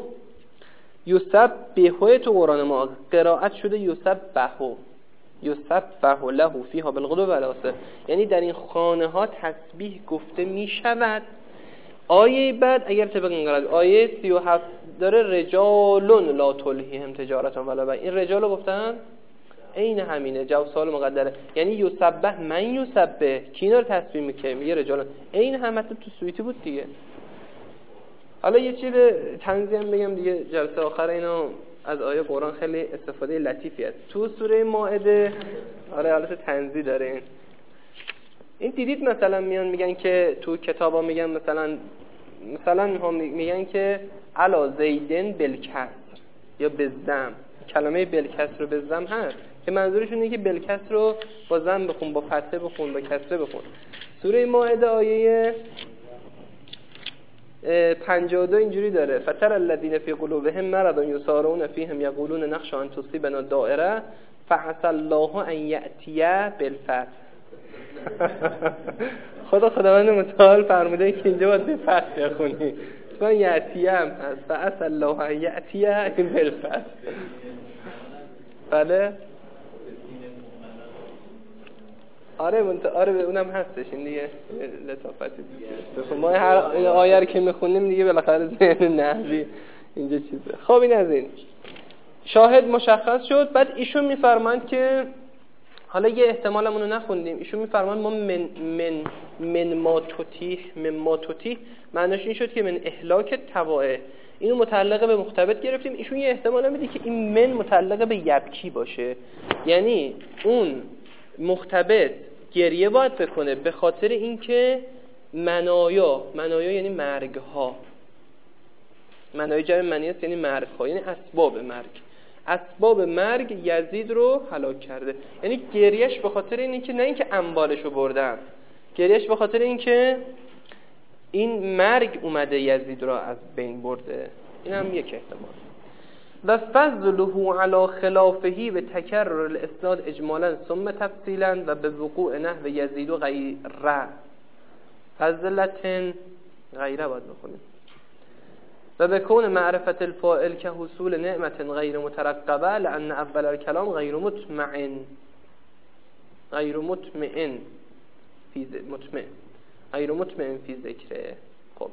یسبح. تو قرآن ما قرائت شده یسبح، یسبح له فیها بالغدو و الآصال، یعنی در این خانه ها تسبیح گفته می شود. آیه بعد اگر طبق این قرائت آیه سی و هفت داره رجالون لا تلهیهم تجارت ولا بیع. این رجال رو گفتن عین همینه، جواب سوال مقدره. یعنی یسبح، من یسبح، کی اینا رو تسبیح میکنه؟ میگه رجالون. عین همت تو سویتی بود دیگه. حالا یه چیز تنزیه بگم دیگه، جلسه آخر اینو از آیه قرآن خیلی استفاده لطیفی است. تو سوره مائده آره حالت تنزیه داره این. این دیدید مثلا میان میگن که تو کتابا میگن مثلا مثلا هم میگن که علا زیدن بالکسر یا بالضم. کلمه بالکسر رو بالضم هست که منظورشون اینه که بالکسر رو با ضم بخون، با فتحه بخون، با کسره بخون. سوره مائده آیه پنجاه و دو اینجوری داره: فتر الذین فی قلوبهم مرض یسارعون فیهم یقولون نخشی ان تصیبنا دائره فعسى الله ان یأتی بالفتح. خدا خداوند متعال فرموده که اینجا باید به فتح بخونی، تو یأتی هم هست فعسى الله ان یأتی بالفتح. بله آره منت... آره اونم هستش، این دیگه لطافتی دیگه. ما هر آیه رو که میخونیم دیگه بالاخره ذهن نحوی اینجا چیزه. خب این از این شاهد مشخص شد. بعد ایشون میفرمایند که حالا یه احتمالمون رو نخوندیم، ایشون میفرمایند ما من من من ما تطیح من ما تطیح معناش این شد که من اهلاک توائع، اینو متعلق به مختبط گرفتیم. ایشون یه احتمال میده که این من متعلق به یبکی باشه، یعنی اون مختبط گریه باید بکنه به خاطر اینکه منایا منایا یعنی مرگ ها، منایا جمع منی است یعنی مرگ ها، یعنی اسباب مرگ، اسباب مرگ یزید رو هلاک کرده. یعنی گریهش به خاطر اینه که نه اینکه اموالش رو بردن، گریهش به خاطر اینکه این مرگ اومده یزید رو از بین برده. این هم یک احتمال. و فضله علی خلافه به تکرر الاسناد اجمالا ثم تفصیلا و به وقوع نحو یزید و غیره فضلتن غیره باید بخونیم و بکون معرفت الفاعل که حصول نعمت غیر مترقبه لأن اول الکلام غیر مطمئن غیر مطمئن فی مطمئن غیر مطمئن فی ذکره. خب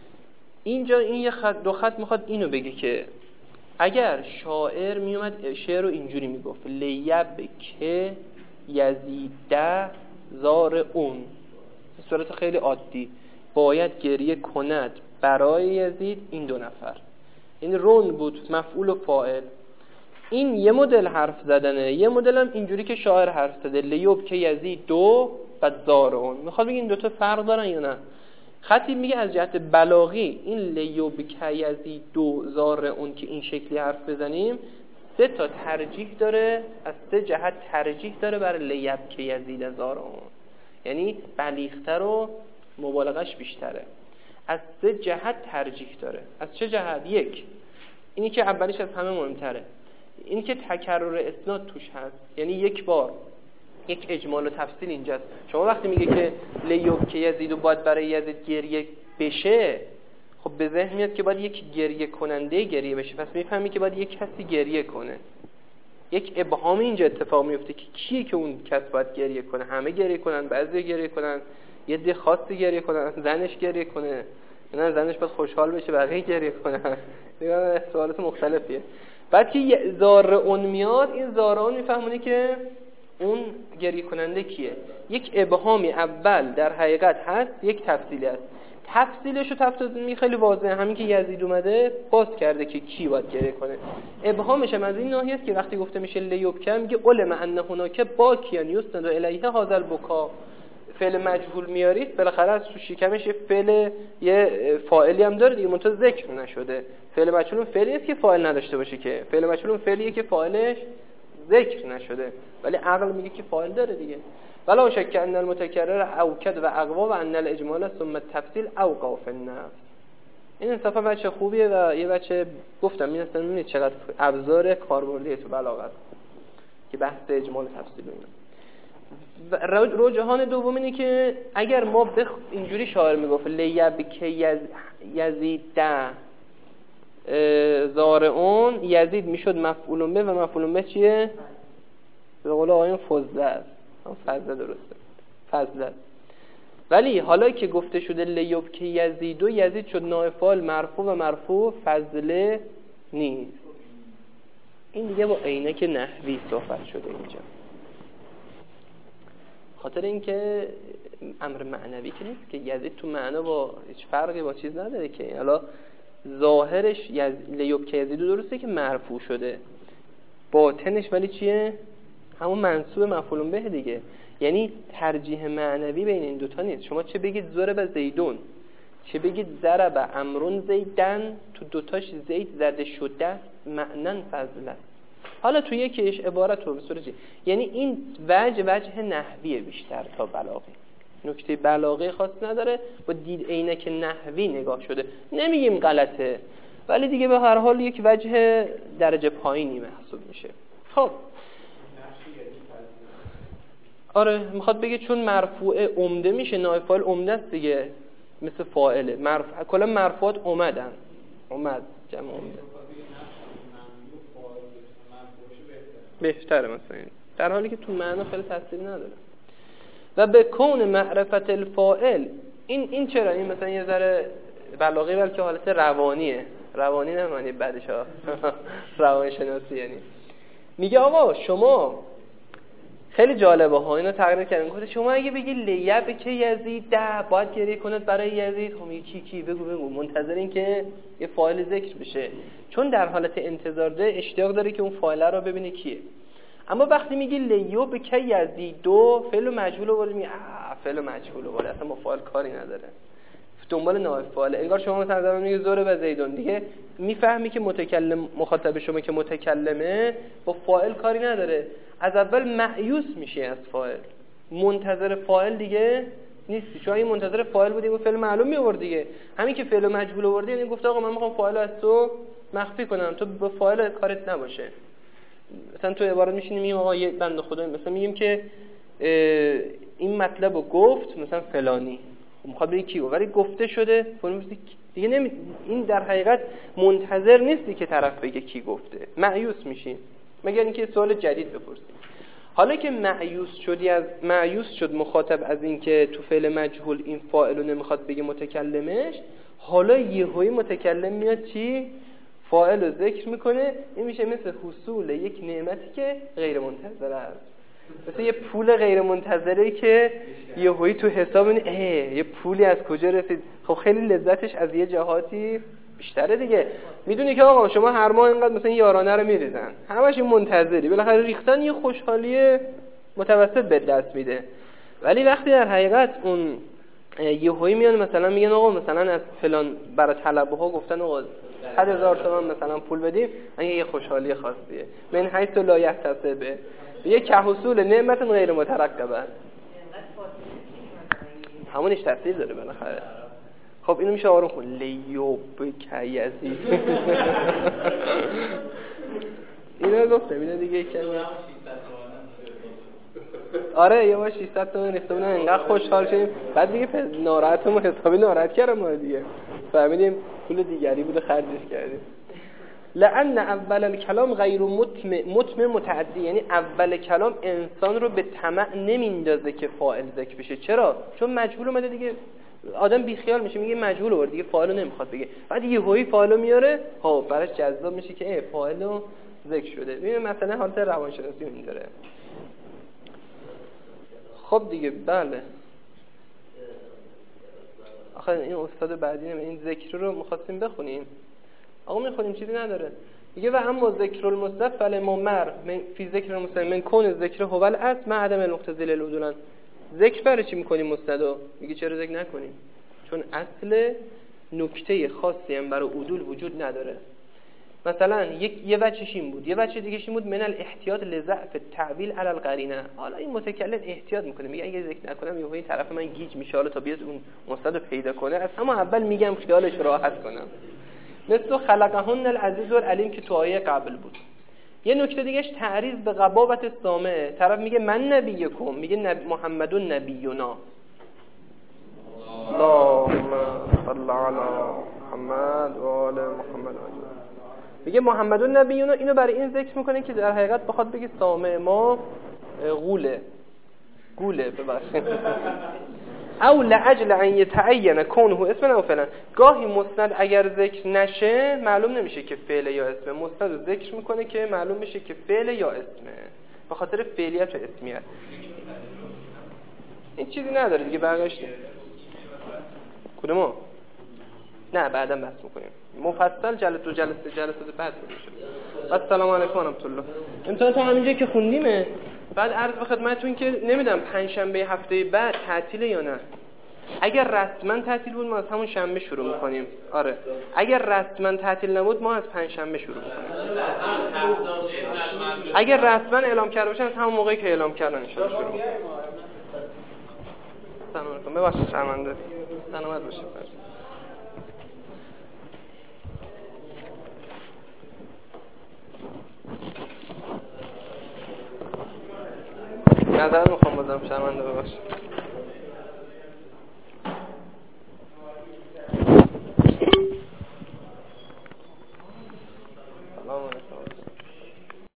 اینجا این یه خط دو خط میخواد اینو بگه که اگر شاعر میومد شعر رو اینجوری میگفت لیب که یزیده زار اون، به صورت خیلی عادی باید گریه کند برای یزید این دو نفر، این رون بود مفعول و فاعل. این یه مدل حرف زدنه، یه مدل هم اینجوری که شاعر حرف زده لیب که یزید دو و زار اون. میخواد بگه این دوتا فرق دارن یا نه؟ خطیب میگه از جهت بلاغی این لیوب که یزید دو زار اون که این شکلی حرف بزنیم سه تا ترجیح داره، از سه جهت ترجیح داره برای لیب که یزید زار اون، یعنی بلیغتر و مبالغش بیشتره. از سه جهت ترجیح داره. از چه جهت؟ یک، اینی که اولیش از همه مهمتره، اینی که تکرر اسناد توش هست، یعنی یک بار یک اجمال و تفصیل اینجاست. شما وقتی میگه که لیوب که یزید و باید برای یزید گریه بشه، خب به ذهن میاد که باید یک گریه کننده گریه بشه، پس میفهمی که باید یک کسی گریه کنه. یک ابهام اینجا اتفاق میفته که کیه که اون کس باید گریه کنه؟ همه گریه کنن، بعضی گریه کنن، یه دی خاصی گریه کنن، زنش گریه کنه، نه زنش باید خوشحال بشه بقیه گریه کنن. دیگه سوالات مختلفیه. بعد که زار اون میاد، این زار اون میفهمونه که اون گریه کننده کیه. یک ابهامی اول در حقیقت هست، یک تفصیلی هست. تفصیلش و تفصیل خیلی واضحه، همین که یزید اومده باز کرده که کی باید گریه کنه. ابهامش هم از این ناحیه است که وقتی گفته میشه لیوب که میگه علم ان هناک باکیان یستند الیه هذا البکا، فعل مجهول میارید بالاخره از تو شکمش فعل یه فاعلی هم داره دیگه، منتها ذکر نشده. فعل مجهول فعلی است که فاعل نداشته باشه، که فعل مجهول فعلیه که فاعلش ذکر نشده، ولی عقل میگه که فاعل داره دیگه. ولا شک ان المتکرر اوکد و اقوا و ان الاجمال ثم التفصیل اوقع فی النفس. این انصافا بچه خوبیه و یه بچه گفتم این اصلا میبینید چقدر ابزار کاربردیه تو بلاغت که بحث اجمال و تفصیل اینا. رجحان دوم اینه که اگر ما بخ... اینجوری شاعر میگفت لیب که یز... یزید ده زارعون، یزید میشد مفعول به و مفعول به چیه؟ به قول آقایون فضله است. فضله درسته، فضله است. ولی حالا که گفته شده لیب که یزید و یزید شد نائب فاعل مرفوع و مرفوع فضله نیست. این دیگه با عینک نحوی صحبت شده اینجا، خاطر اینکه امر معنوی که نیست که یزید تو معنا با هیچ فرقی با چیز نداره که. حالا ظاهرش یز... لیوب که یزید درسته که مرفوع شده، باطنش ولی چیه؟ همون منصوب مفعول به دیگه. یعنی ترجیح معنوی بین این دوتا نیست. شما چه بگید ضرب زیدون، چه بگید ضرب امرون زیدن، تو دوتاش زید زده شده است، معنن فضل است. حالا تو یکیش عبارت رو به صورت چی؟ یعنی این وجه وجه نحویه بیشتر تا بلاغی، نکته بلاغی خاص نداره، با دید عینک نحوی نگاه شده. نمیگیم غلطه، ولی دیگه به هر حال یک وجه درجه پایینی محسوب میشه. خب آره میخواد بگه چون مرفوع عمده میشه، نائب فاعل عمده است دیگه، مثل فاعله. مرفوع کلا مرفوعات اومدن، اومد جمع عمده بهتره مثلا، در حالی که تو معنا خیلی تأثیری نداره. و به کون معرفت الفاعل، این این چرا این مثلا یه ذره بلاغی، بلکه حالت روانیه، روانی نه معنی بعدش ها روانشناسی. یعنی میگه آقا شما خیلی جالبه ها، اینو تقریر کردن، گفت شما اگه بگی لیب که یزید ده باید گریه کند برای یزید، خب میگه کی کی بگو بگو، منتظر این که یه فاعل ذکر بشه، چون در حالت انتظار ده اشتیاق داره که اون فاعل رو ببینه کیه. اما وقتی میگی لیب که یزید دو فعل مجهول رو بریم، آ فعل مجهول رو بریم، اصلا با فاعل کاری نداره، دنبال نائب فاعل. انگار شما مثلا زمان میگه زوره و زیدون، دیگه میفهمی که متکلم مخاطب شما که متکلمه با فاعل کاری نداره، از اول مایوس میشه از فاعل، منتظر فاعل دیگه نیستی. چون اگه منتظر فاعل بودی و فعل معلوم میورد دیگه، همین که فعل مجهول آوردی یعنی گفت آقا من میخوام فاعل از تو مخفی کنم، تو با فاعل کارت نباشه. مثلا تو عبارت میشینی میگیم آقا یه بنده خدا، مثلا میگیم که این مطلب رو گفت مثلا فلانی، میخواد بگه کیو، ولی گفته شده دیگه نمی... این در حقیقت منتظر نیستی که طرف بگه کی گفته، مایوس میشی مگر اینکه سوال جدید بپرسی. حالا که مایوس شدی، از مایوس شد مخاطب از این که تو فعل مجهول این فاعل رو نمیخواد بگه متکلمش، حالا یهویی متکلم میاد چی؟ فاعل رو ذکر میکنه. این میشه مثل حصول یک نعمتی که غیر منتظره است، مثل یه پول غیر منتظره که یهویی تو حساب این اه یه پولی از کجا رسید. خب خیلی لذتش از یه جهاتی بیشتره دیگه. میدونی که آقا شما هر ماه اینقدر مثلا یارانه رو میریزن، همش این منتظری، بالاخره ریختن یه خوشحالی متوسط به دست میده. ولی وقتی در حقیقت اون یهویی میان مثلا میگن آقا مثلا از فلان برای طلبه ها گفتن آقا هر هزار تومان مثلا پول بدیم، این یه خوشحالی خاصیه، من حیث لا یحتسبه، یه که حصول نعمت غیر مترقبه، همونش تاثیر داره بالاخره. خب اینو میشه آروم خون لیوب کیزی اینو گفتم، اینو دیگه کمی آره یه بار ششصد تومن ریخته بودن، انقدر خوشحال شدیم، بعد دیگه ناراحتمون حسابی ناراحت کردم ما دیگه، فهمیدیم پول دیگری بوده خرجش کردیم. لأن اول الکلام غیر مطمع مطمع متعدی، یعنی اول کلام انسان رو به طمع نمیندازه که فاعل ذکر بشه. چرا؟ چون مجهول اومده دیگه، آدم بیخیال میشه میگه مجهول آورد دیگه، فاعل رو نمیخواد بگه، بعد یهویی فاعل رو میاره، ها براش جذاب میشه که ای فاعل رو ذکر شده. ببین مثلا حالت روانشناسی این داره. خب دیگه بله آخه این استاد بعدی این ذکر رو می‌خواستیم بخونیم، آقا می‌خونیم چیزی نداره میگه و اما ذکر المصدف فلممر فی ذکر المصدف من کون ذکر هو الاصل مع عدم المقتضی للعدولان. ذکر برای چی می‌کنیم مستدو؟ میگه چرا ذکر نکنیم؟ چون اصل نکته خاصی هم برای عدول وجود نداره. مثلا یک یه وجهش این بود، یه وجه دیگه این بود من الاحتیاط لضعف التعویل علی القرینه. حالا این متکلم احتیاط میکنه، میگه اگه ذکر نکنم یهو این طرف من گیج میشه، حالا تا بیاد اون مستد پیدا کنه از اما اول میگم خیالش راحت کنم. مثل خلقهن العزیز والعلیم که تو آیه قبل بود. یه نکته دیگهش تعریض به غباوت سامع، طرف میگه من نبیکم، میگه نبی محمدون نبینا. اللهم صل علی محمد و آل محمد. میگه محمدون نبینا، اینو برای این ذکر میکنه که در حقیقت بخواد بگه سامع ما غوله گوله ببخشید او لاجل ان يتعين كونه اسما او فعلا. گاهی مسند اگر ذکر نشه معلوم نمیشه که فعل یا اسمه، مسند رو ذکر میکنه که معلوم میشه که فعل یا اسمه به خاطر فعلیت و اسمیت. این چیزی نداره دیگه برگشت کدومو نه بعدا بحث میکنیم مفصل جلسه دو جلسه جلسه بعد میشه. السلام علیکم و رحمت الله. امتحان تا همینجا که خوندیمه بعد عرض به خدمتتون که نمیدونم پنجشنبه هفته بعد تعطیله یا نه. اگر رسما تعطیل بود ما از همون شنبه شروع میکنیم. آره اگر رسما تعطیل نبود ما از پنجشنبه شروع میکنیم. اگر رسما اعلام کرده باشن از همون موقعی که اعلام کردن ان شاء الله شروع میکنیم. سلام علیکم. ببخشید شرمنده. سلامت باشید. نظر میخوام بازم شرمنده ببخشید.